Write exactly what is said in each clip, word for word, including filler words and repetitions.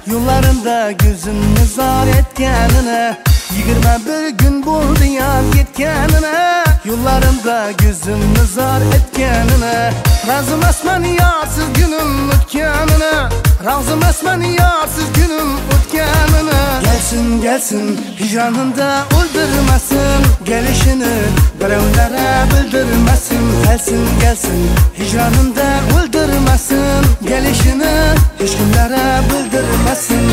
Yollarında gözümni zar etkenine, yigirma bir gün bo'ldi yaz yetganine. Yollarında gözümni zar etkenine, razım asman yarsiz günüm o'tganine. Razım asman yarsiz günüm o'tganine. Gelsin gelsin hicranında o'ldirmasin, gelişini birovlara bildirmasin. Gelsin gelsin hicranında o'ldirmasin, gelişini hech kimlara bildirmasin.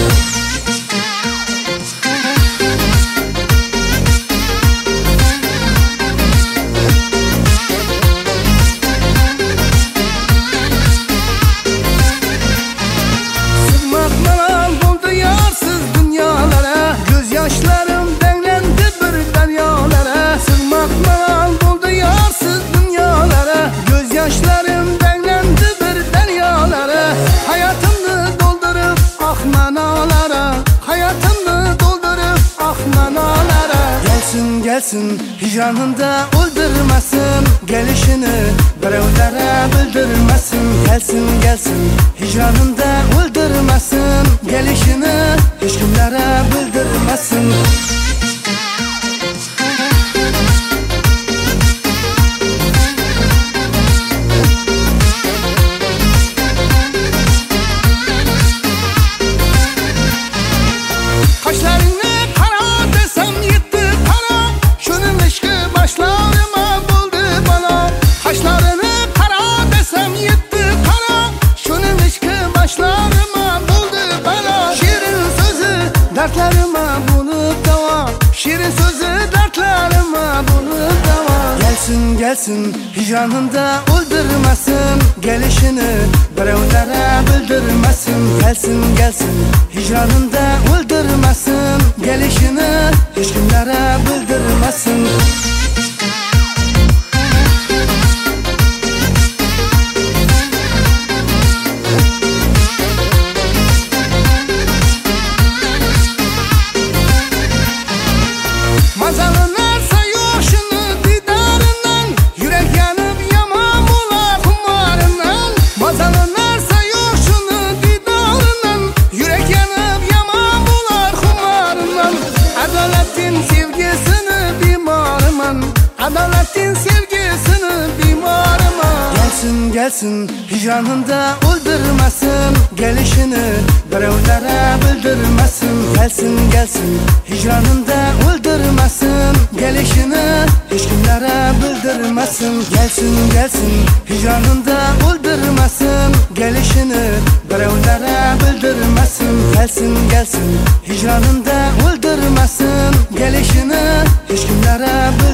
Yaşlarım denglendi bir deryalara, sığmak mal buldu yarsız dünyalara. Gözyaşlarım denglendi bir deryalara, hayatımı doldurup ah manalara, hayatımı doldurup ah manalara. Gelsin gelsin hicranında o'ldirmasin, gelişini birovlara bildirmasin. Gelsin gelsin hicranında o'ldirmasin, gelişini hech kimlara bildirmasin. Kaşlarını kara desem yetti kara, şunun eşki başlarıma buldu bana. Kaşlarını kara desem yetti kara, şunun eşki başlarıma buldu bana. Şirin sözü dertlerime bulup dava, şirin sözü dertlerime bulup dava. Gelsin gelsin hicranında o'ldirmasin, gelişini birovlara bildirmasin. Gelsin gelsin hicranında o'ldirmasin, gelişini hech kimlara bildirmasin. Mazalı narsa yok şunu didarinden, yürek yanıp yaman bular kumarından. Mazalı narsa yok şunu didarinden, yürek yanıp yaman bular kumarından. Adaletin sevgisini bimarıman, adaletin sevgisini bimarıman. Gelsin gelsin hicranında o'ldirmasin, gelişini birovlara bildirmasin. Gelsin gelsin hicranında o'ldirmasin, gelişini hech kimlara bildirmasin. Gelsin gelsin hicranında o'ldirmasin, gelişini birovlara bildirmasin. Gelsin gelsin hicranında o'ldirmasin, gelişini hech kimlara bildirmasin.